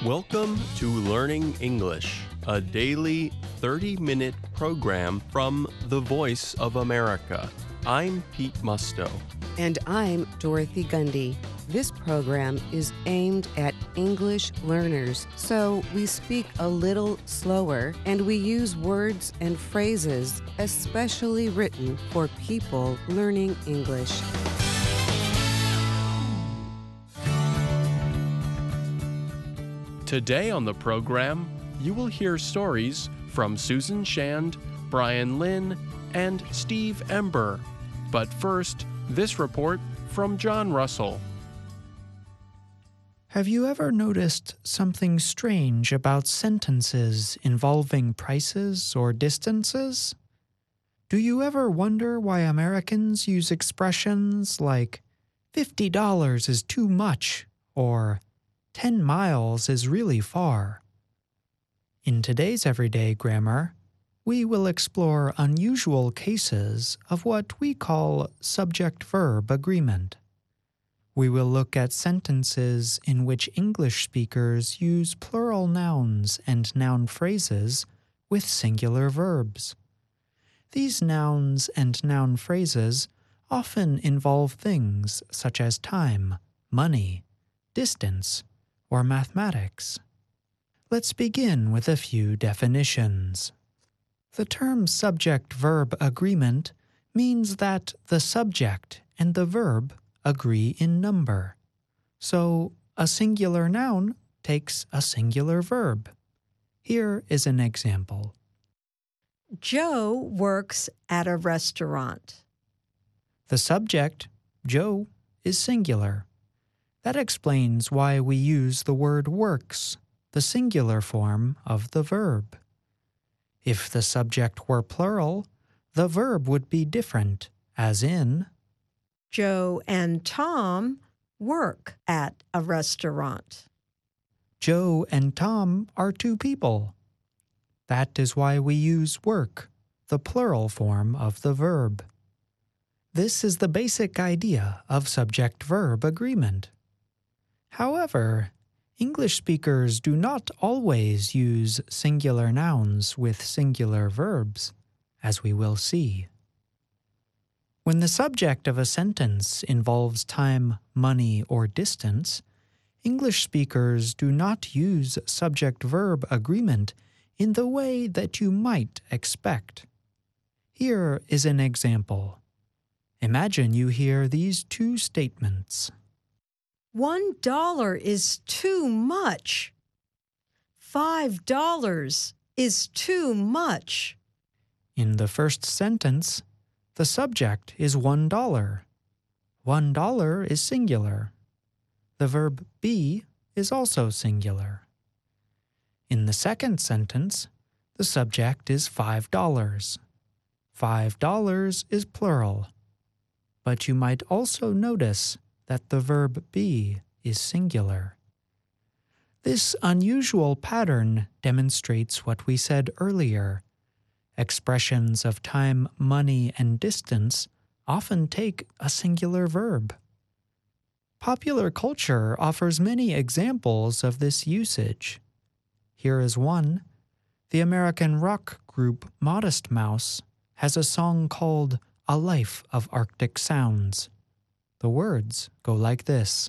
Welcome to Learning English, a daily 30-minute program from the Voice of America. I'm Pete Musto. And I'm Dorothy Gundy. This program is aimed at English learners, so we speak a little slower and we use words and phrases especially written for people learning English. Today on the program, you will hear stories from Susan Shand, Brian Lynn, and Steve Ember. But first, this report from John Russell. Have you ever noticed something strange about sentences involving prices or distances? Do you ever wonder why Americans use expressions like $50 is too much or 10 miles is really far? In today's everyday grammar, we will explore unusual cases of what we call subject-verb agreement. We will look at sentences in which English speakers use plural nouns and noun phrases with singular verbs. These nouns and noun phrases often involve things such as time, money, distance, or mathematics. Let's begin with a few definitions. The term subject-verb agreement means that the subject and the verb agree in number. So, a singular noun takes a singular verb. Here is an example. Joe works at a restaurant. The subject, Joe, is singular. That explains why we use the word works, the singular form of the verb. If the subject were plural, the verb would be different, as in, Joe and Tom work at a restaurant. Joe and Tom are two people. That is why we use work, the plural form of the verb. This is the basic idea of subject-verb agreement. However, English speakers do not always use singular nouns with singular verbs, as we will see. When the subject of a sentence involves time, money, or distance, English speakers do not use subject-verb agreement in the way that you might expect. Here is an example. Imagine you hear these two statements. $1 is too much. $5 is too much. In the first sentence, the subject is $1. $1 is singular. The verb be is also singular. In the second sentence, the subject is $5. $5 is plural. But you might also notice that the verb be is singular. This unusual pattern demonstrates what we said earlier. Expressions of time, money, and distance often take a singular verb. Popular culture offers many examples of this usage. Here is one. The American rock group Modest Mouse has a song called A Life of Arctic Sounds. The words go like this.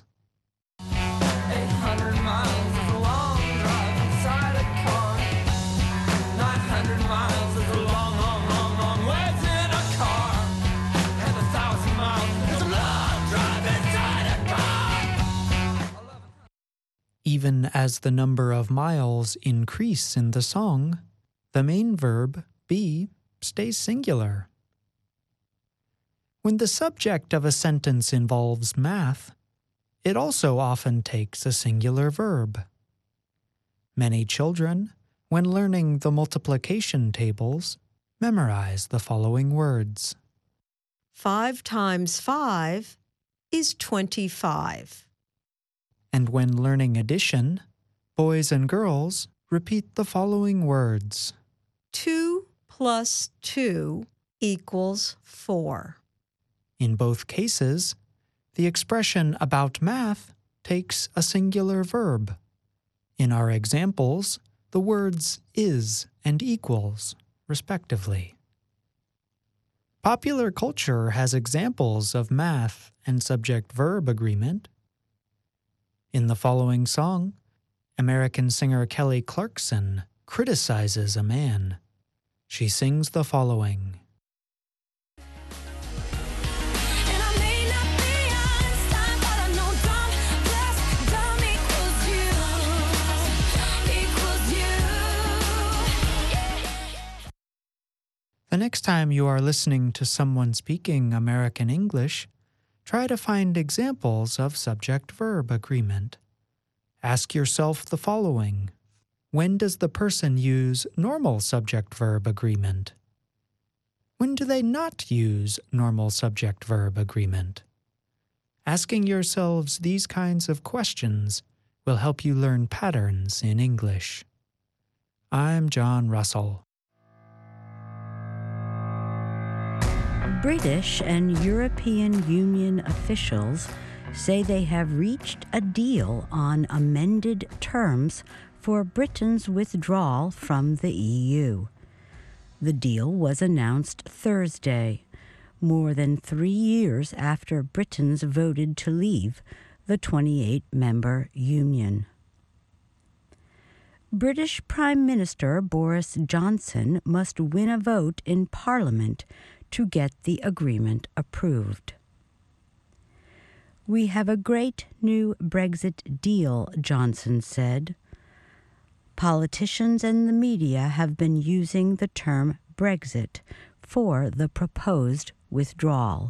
800 miles is a long drive inside a car. 900 miles is a long, long, long, long ways in a car. And 1,000 miles is a long drive inside a car. Even as the number of miles increase in the song, the main verb, be, stays singular. When the subject of a sentence involves math, it also often takes a singular verb. Many children, when learning the multiplication tables, memorize the following words. 5 times 5 is 25. And when learning addition, boys and girls repeat the following words. 2 plus 2 equals 4. In both cases, the expression about math takes a singular verb. In our examples, the words is and equals, respectively. Popular culture has examples of math and subject-verb agreement. In the following song, American singer Kelly Clarkson criticizes a man. She sings the following. And I may not be Einstein, but I know dumb plus dumb equals you. The next time you are listening to someone speaking American English, try to find examples of subject-verb agreement. Ask yourself the following. When does the person use normal subject-verb agreement? When do they not use normal subject-verb agreement? Asking yourselves these kinds of questions will help you learn patterns in English. I'm John Russell. British and European Union officials say they have reached a deal on amended terms for Britain's withdrawal from the EU. The deal was announced Thursday, more than 3 years after Britons voted to leave the 28-member union. British Prime Minister Boris Johnson must win a vote in Parliament to get the agreement approved. "We have a great new Brexit deal," Johnson said. Politicians and the media have been using the term Brexit for the proposed withdrawal.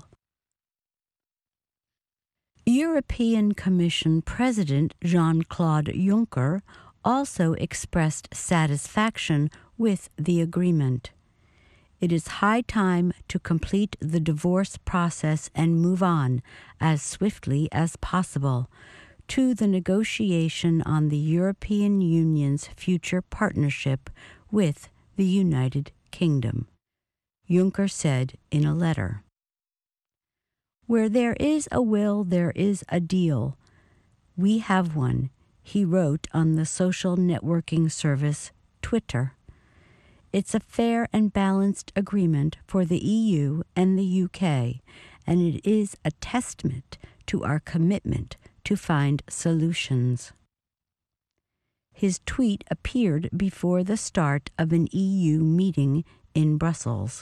European Commission President Jean-Claude Juncker also expressed satisfaction with the agreement. It is high time to complete the divorce process and move on as swiftly as possible to the negotiation on the European Union's future partnership with the United Kingdom, Juncker said in a letter. "Where there is a will, there is a deal. We have one," he wrote on the social networking service Twitter. "It's a fair and balanced agreement for the EU and the UK, and it is a testament to our commitment to find solutions." His tweet appeared before the start of an EU meeting in Brussels.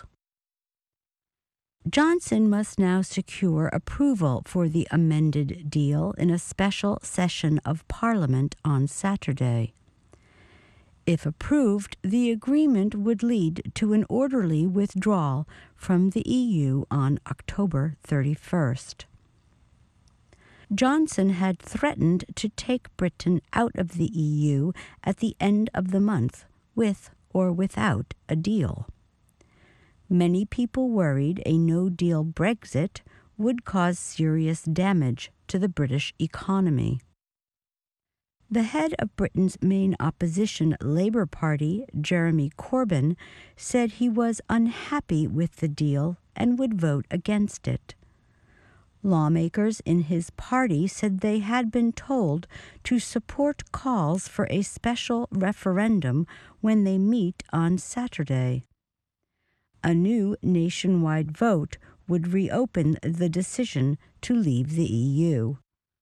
Johnson must now secure approval for the amended deal in a special session of Parliament on Saturday. If approved, the agreement would lead to an orderly withdrawal from the EU on October 31st. Johnson had threatened to take Britain out of the EU at the end of the month, with or without a deal. Many people worried a no-deal Brexit would cause serious damage to the British economy. The head of Britain's main opposition Labour Party, Jeremy Corbyn, said he was unhappy with the deal and would vote against it. Lawmakers in his party said they had been told to support calls for a special referendum when they meet on Saturday. A new nationwide vote would reopen the decision to leave the EU.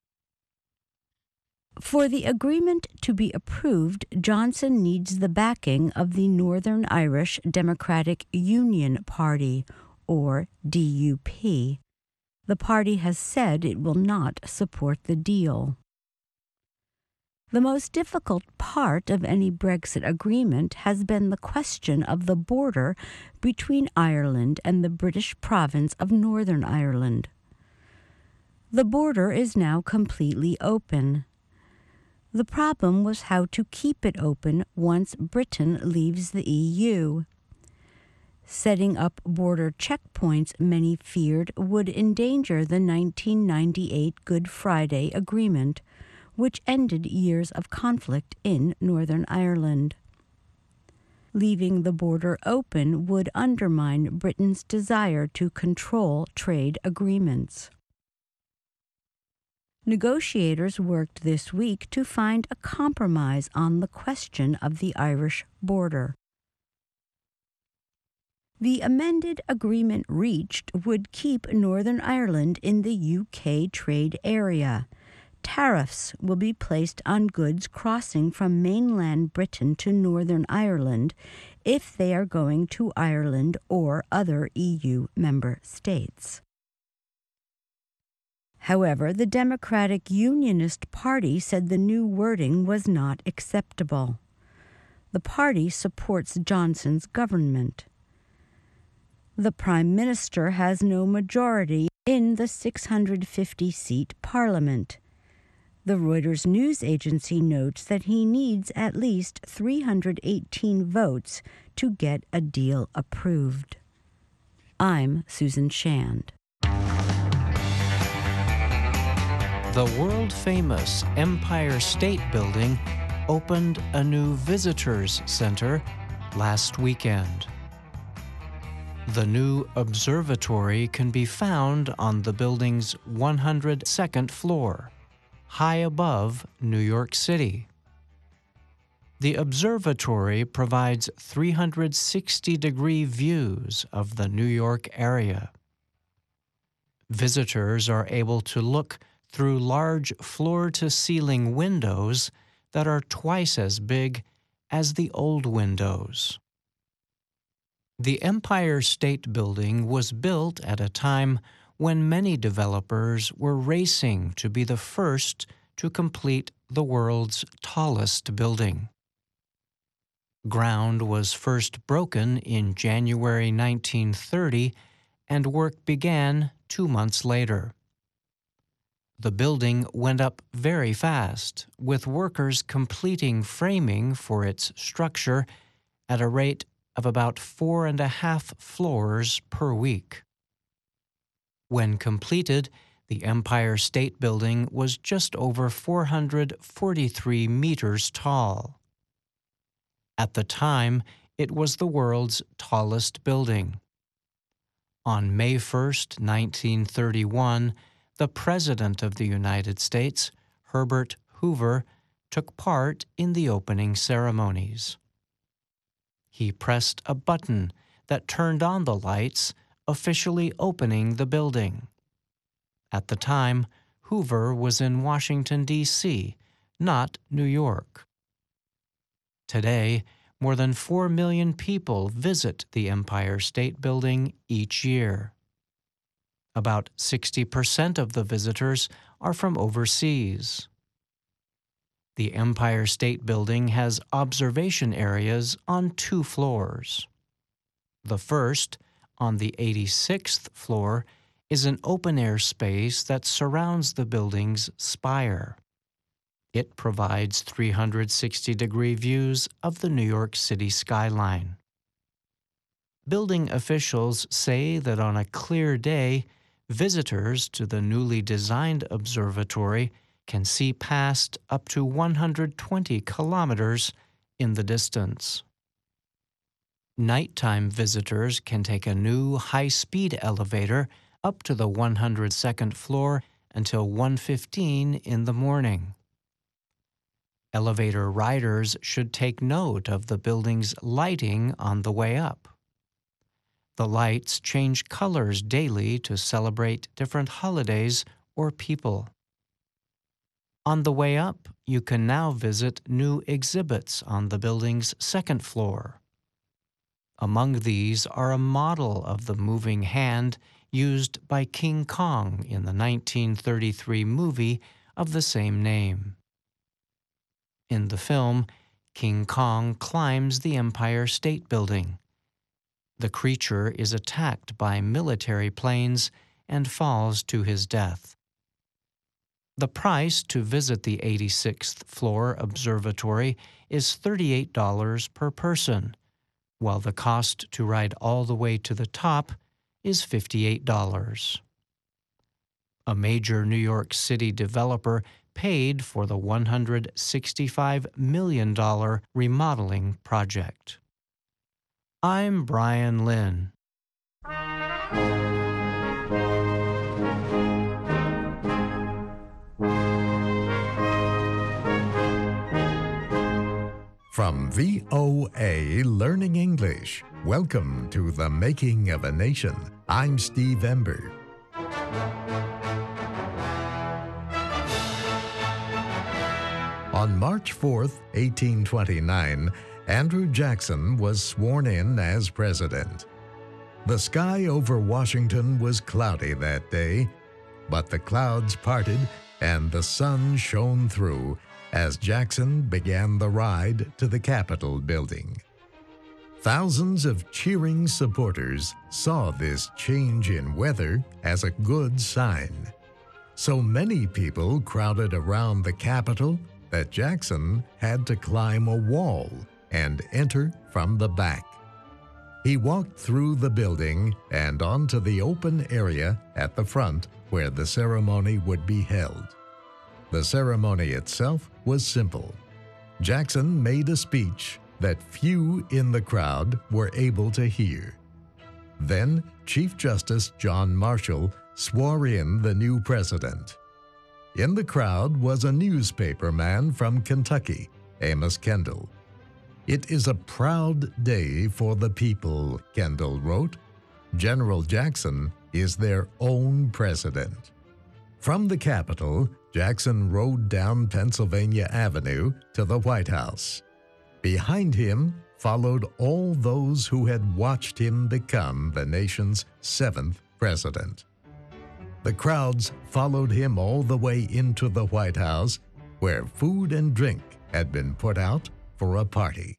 For the agreement to be approved, Johnson needs the backing of the Northern Irish Democratic Union Party, or DUP. The party has said it will not support the deal. The most difficult part of any Brexit agreement has been the question of the border between Ireland and the British province of Northern Ireland. The border is now completely open. The problem was how to keep it open once Britain leaves the EU. Setting up border checkpoints, many feared, would endanger the 1998 Good Friday Agreement, which ended years of conflict in Northern Ireland. Leaving the border open would undermine Britain's desire to control trade agreements. Negotiators worked this week to find a compromise on the question of the Irish border. The amended agreement reached would keep Northern Ireland in the UK trade area. Tariffs will be placed on goods crossing from mainland Britain to Northern Ireland if they are going to Ireland or other EU member states. However, the Democratic Unionist Party said the new wording was not acceptable. The party supports Johnson's government. The Prime Minister has no majority in the 650-seat Parliament. The Reuters news agency notes that he needs at least 318 votes to get a deal approved. I'm Susan Shand. The world-famous Empire State Building opened a new visitors center last weekend. The new observatory can be found on the building's 102nd floor, high above New York City. The observatory provides 360-degree views of the New York area. Visitors are able to look through large floor-to-ceiling windows that are twice as big as the old windows. The Empire State Building was built at a time when many developers were racing to be the first to complete the world's tallest building. Ground was first broken in January 1930, and work began 2 months later. The building went up very fast, with workers completing framing for its structure at a rate of about 4.5 floors per week. When completed, the Empire State Building was just over 443 meters tall. At the time, it was the world's tallest building. On May 1st, 1931, the President of the United States, Herbert Hoover, took part in the opening ceremonies. He pressed a button that turned on the lights, officially opening the building. At the time, Hoover was in Washington, D.C., not New York. Today, more than 4 million people visit the Empire State Building each year. About 60% of the visitors are from overseas. The Empire State Building has observation areas on 2 floors. The first, on the 86th floor, is an open-air space that surrounds the building's spire. It provides 360-degree views of the New York City skyline. Building officials say that on a clear day, visitors to the newly designed observatory can see past up to 120 kilometers in the distance. Nighttime visitors can take a new high-speed elevator up to the 102nd floor until 1:15 in the morning. Elevator riders should take note of the building's lighting on the way up. The lights change colors daily to celebrate different holidays or people. On the way up, you can now visit new exhibits on the building's 2nd floor. Among these are a model of the moving hand used by King Kong in the 1933 movie of the same name. In the film, King Kong climbs the Empire State Building. The creature is attacked by military planes and falls to his death. The price to visit the 86th floor observatory is $38 per person, while the cost to ride all the way to the top is $58. A major New York City developer paid for the $165 million remodeling project. I'm Brian Lynn. From VOA Learning English, welcome to The Making of a Nation. I'm Steve Ember. On March 4th, 1829, Andrew Jackson was sworn in as president. The sky over Washington was cloudy that day, but the clouds parted and the sun shone through as Jackson began the ride to the Capitol building. Thousands of cheering supporters saw this change in weather as a good sign. So many people crowded around the Capitol that Jackson had to climb a wall and enter from the back. He walked through the building and onto the open area at the front where the ceremony would be held. The ceremony itself was simple. Jackson made a speech that few in the crowd were able to hear. Then Chief Justice John Marshall swore in the new president. In the crowd was a newspaper man from Kentucky, Amos Kendall. "It is a proud day for the people," Kendall wrote. "General Jackson is their own president." From the Capitol, Jackson rode down Pennsylvania Avenue to the White House. Behind him followed all those who had watched him become the nation's 7th president. The crowds followed him all the way into the White House, where food and drink had been put out for a party.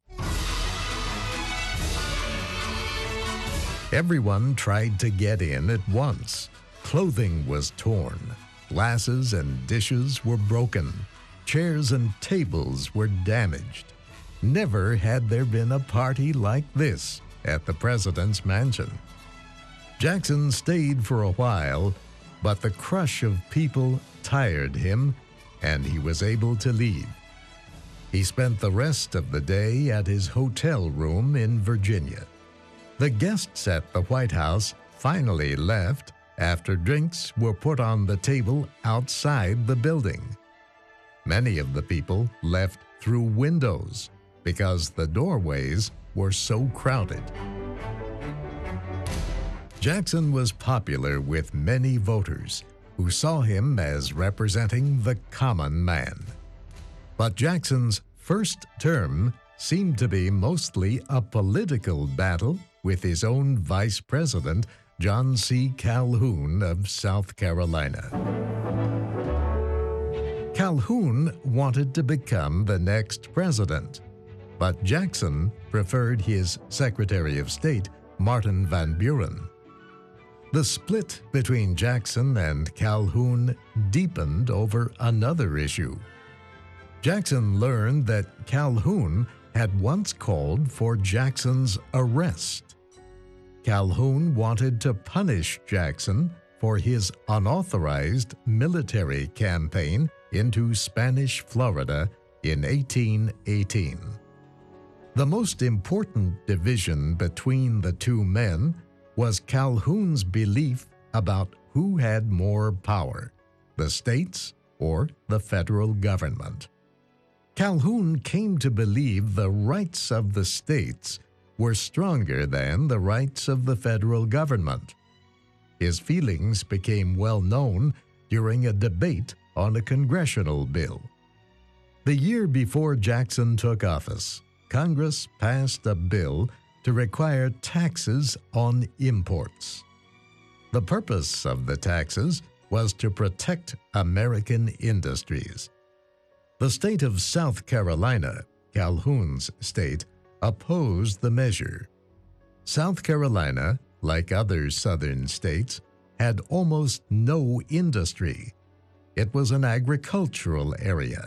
Everyone tried to get in at once. Clothing was torn. Glasses and dishes were broken. Chairs and tables were damaged. Never had there been a party like this at the president's mansion. Jackson stayed for a while, but the crush of people tired him, and he was able to leave. He spent the rest of the day at his hotel room in Virginia. The guests at the White House finally left after drinks were put on the table outside the building. Many of the people left through windows because the doorways were so crowded. Jackson was popular with many voters who saw him as representing the common man. But Jackson's first term seemed to be mostly a political battle with his own vice president, John C. Calhoun of South Carolina. Calhoun wanted to become the next president, but Jackson preferred his Secretary of State, Martin Van Buren. The split between Jackson and Calhoun deepened over another issue. Jackson learned that Calhoun had once called for Jackson's arrest. Calhoun wanted to punish Jackson for his unauthorized military campaign into Spanish Florida in 1818. The most important division between the two men was Calhoun's belief about who had more power, the states or the federal government. Calhoun came to believe the rights of the states were stronger than the rights of the federal government. His feelings became well known during a debate on a congressional bill. The year before Jackson took office, Congress passed a bill to require taxes on imports. The purpose of the taxes was to protect American industries. The state of South Carolina, Calhoun's state, opposed the measure. South Carolina, like other southern states, had almost no industry. It was an agricultural area.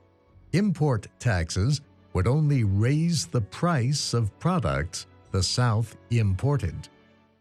Import taxes would only raise the price of products the South imported.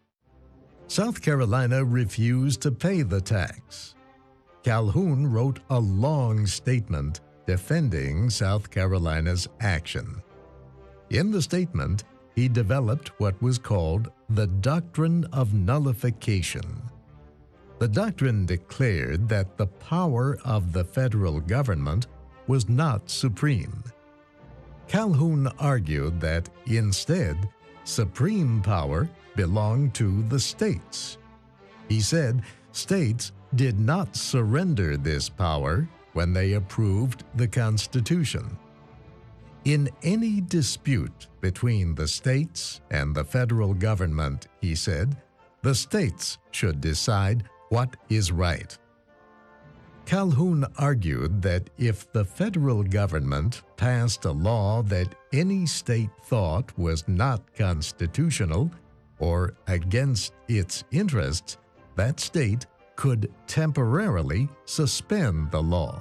South Carolina refused to pay the tax. Calhoun wrote a long statement defending South Carolina's action. In the statement, he developed what was called the Doctrine of Nullification. The doctrine declared that the power of the federal government was not supreme. Calhoun argued that instead, supreme power belonged to the states. He said states did not surrender this power when they approved the Constitution. In any dispute between the states and the federal government, he said, the states should decide what is right. Calhoun argued that if the federal government passed a law that any state thought was not constitutional or against its interests, that state could temporarily suspend the law.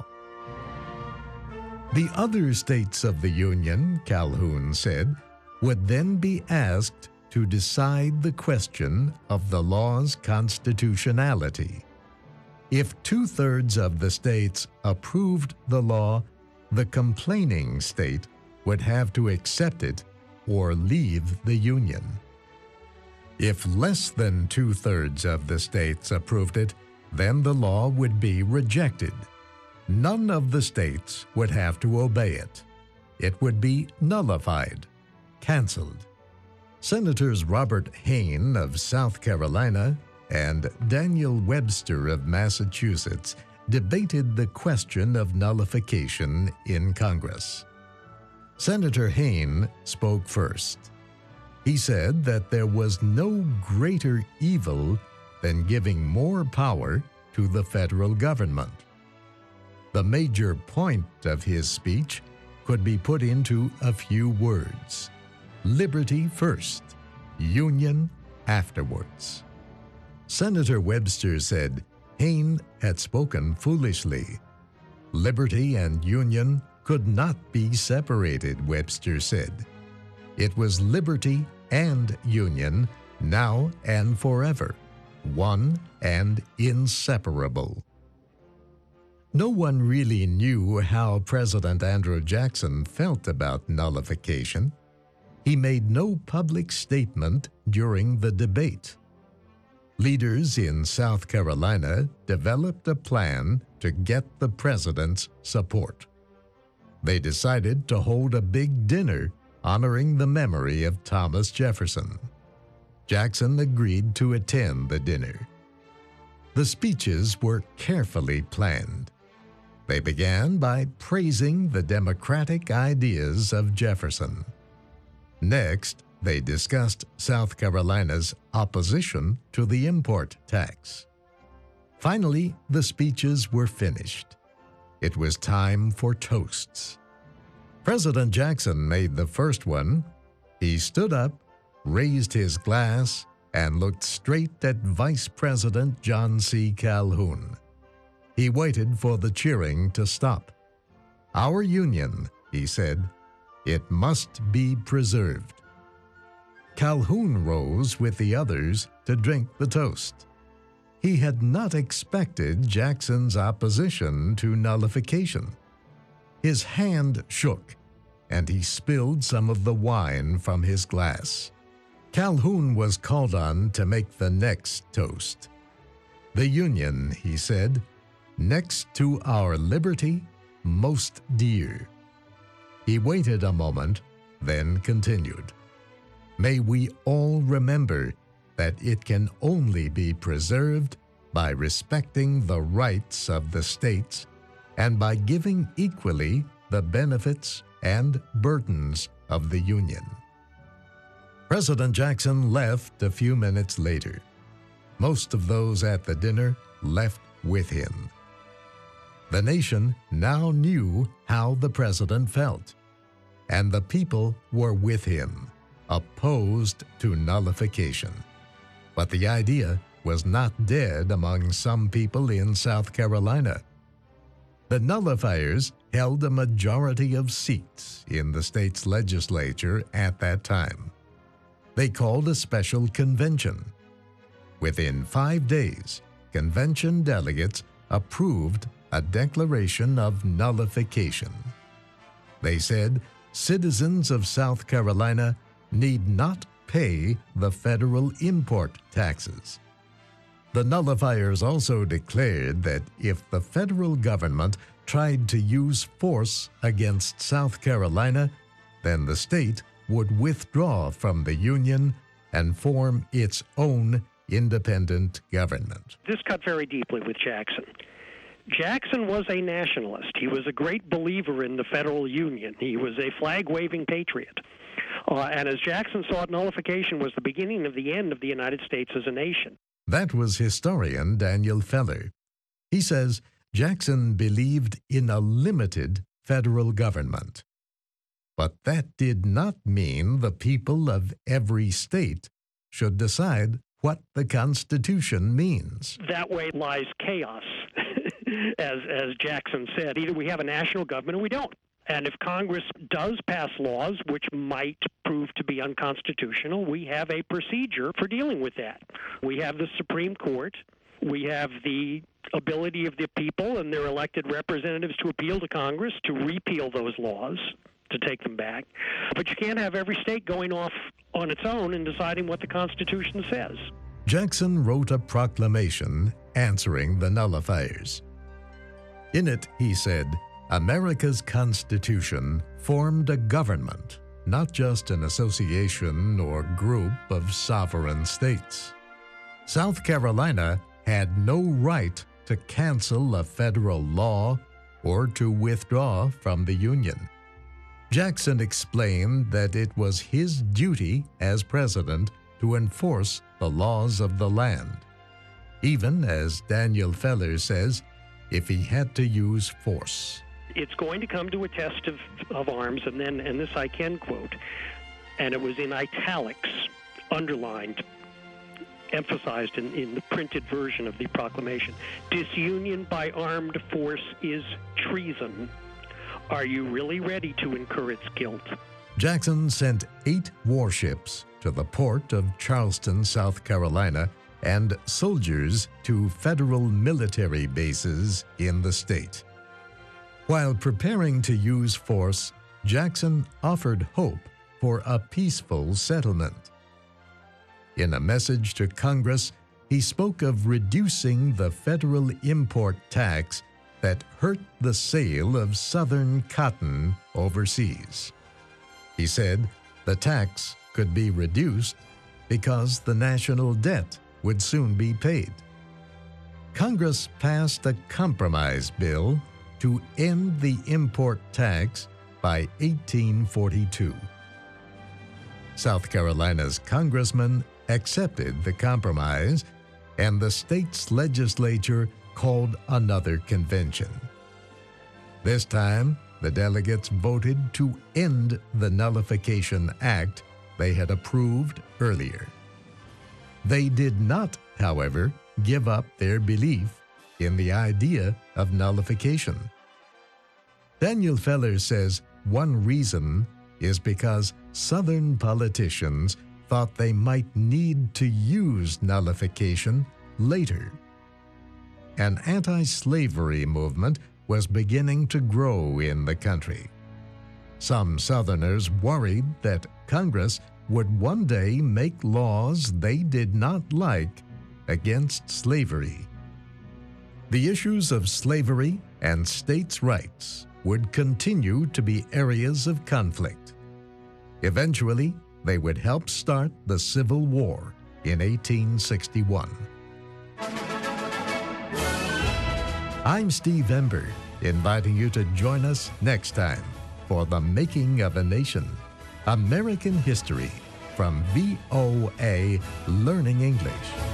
The other states of the Union, Calhoun said, would then be asked to decide the question of the law's constitutionality. If 2/3 of the states approved the law, the complaining state would have to accept it or leave the Union. If less than 2/3 of the states approved it, then the law would be rejected. None of the states would have to obey it. It would be nullified, canceled. Senators Robert Hayne of South Carolina and Daniel Webster of Massachusetts debated the question of nullification in Congress. Senator Hayne spoke first. He said that there was no greater evil than giving more power to the federal government. The major point of his speech could be put into a few words: liberty first, union afterwards. Senator Webster said Hayne had spoken foolishly. Liberty and union could not be separated, Webster said. It was liberty and union now and forever, one and inseparable. No one really knew how President Andrew Jackson felt about nullification. He made no public statement during the debate. Leaders in South Carolina developed a plan to get the president's support. They decided to hold a big dinner honoring the memory of Thomas Jefferson. Jackson agreed to attend the dinner. The speeches were carefully planned. They began by praising the democratic ideas of Jefferson. Next, they discussed South Carolina's opposition to the import tax. Finally, the speeches were finished. It was time for toasts. President Jackson made the first one. He stood up, raised his glass, and looked straight at Vice President John C. Calhoun. He waited for the cheering to stop. "Our Union," he said, "it must be preserved." Calhoun rose with the others to drink the toast. He had not expected Jackson's opposition to nullification. His hand shook, and he spilled some of the wine from his glass. Calhoun was called on to make the next toast. "The Union," he said, "next to our liberty, most dear." He waited a moment, then continued. "May we all remember that it can only be preserved by respecting the rights of the states and by giving equally the benefits and burdens of the Union." President Jackson left a few minutes later. Most of those at the dinner left with him. The nation now knew how the president felt, and the people were with him, opposed to nullification. But the idea was not dead among some people in South Carolina. The nullifiers held a majority of seats in the state's legislature at that time. They called a special convention. Within 5 days, convention delegates approved a declaration of nullification. They said citizens of South Carolina need not pay the federal import taxes. The nullifiers also declared that if the federal government tried to use force against South Carolina, then the state would withdraw from the Union and form its own independent government. This cut very deeply with Jackson. Jackson was a nationalist. He was a great believer in the federal union. He was a flag-waving patriot. And as Jackson saw it, nullification was the beginning of the end of the United States as a nation. That was historian Daniel Feller. He says Jackson believed in a limited federal government. But that did not mean the people of every state should decide what the Constitution means. That way lies chaos, as Jackson said. Either we have a national government or we don't. And if Congress does pass laws which might prove to be unconstitutional, we have a procedure for dealing with that. We have the Supreme Court. We have the ability of the people and their elected representatives to appeal to Congress to repeal those laws, to take them back. But you can't have every state going off on its own and deciding what the Constitution says. Jackson wrote a proclamation answering the nullifiers. In it, he said, America's Constitution formed a government, not just an association or group of sovereign states. South Carolina had no right to cancel a federal law or to withdraw from the Union. Jackson explained that it was his duty as president to enforce the laws of the land, even, as Daniel Feller says, if he had to use force. It's going to come to a test of arms, and this I can quote, and it was in italics, underlined, emphasized in the printed version of the proclamation. Disunion by armed force is treason. Are you really ready to incur its guilt? Jackson sent 8 warships to the port of Charleston, South Carolina, and soldiers to federal military bases in the state. While preparing to use force, Jackson offered hope for a peaceful settlement. In a message to Congress, he spoke of reducing the federal import tax that hurt the sale of Southern cotton overseas. He said the tax could be reduced because the national debt would soon be paid. Congress passed a compromise bill to end the import tax by 1842. South Carolina's congressmen accepted the compromise, and the state's legislature called another convention. This time, the delegates voted to end the Nullification Act they had approved earlier. They did not, however, give up their belief in the idea of nullification. Daniel Feller says one reason is because Southern politicians thought they might need to use nullification later. An anti-slavery movement was beginning to grow in the country. Some Southerners worried that Congress would one day make laws they did not like against slavery. The issues of slavery and states' rights would continue to be areas of conflict. Eventually, they would help start the Civil War in 1861. I'm Steve Ember, inviting you to join us next time for The Making of a Nation, American History from VOA Learning English.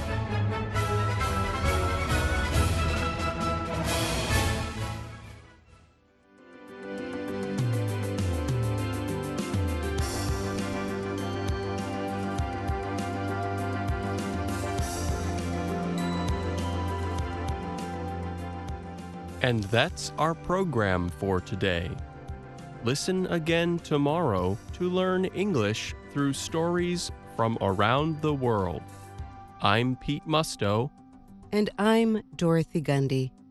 And that's our program for today. Listen again tomorrow to learn English through stories from around the world. I'm Pete Musto. And I'm Dorothy Gundy.